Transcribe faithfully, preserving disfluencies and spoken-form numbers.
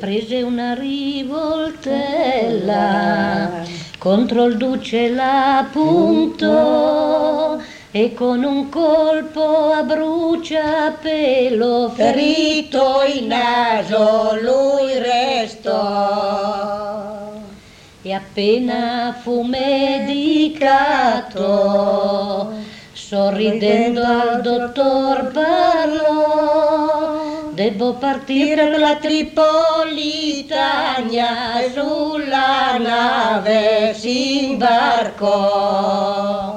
prese una rivoltella, contro il duce la puntò e con un colpo a bruciapelo ferito in naso lui restò. E appena fu medicato, sorridendo al dottor parlò: devo partire per la Tripolitania, e sulla nave si imbarcò.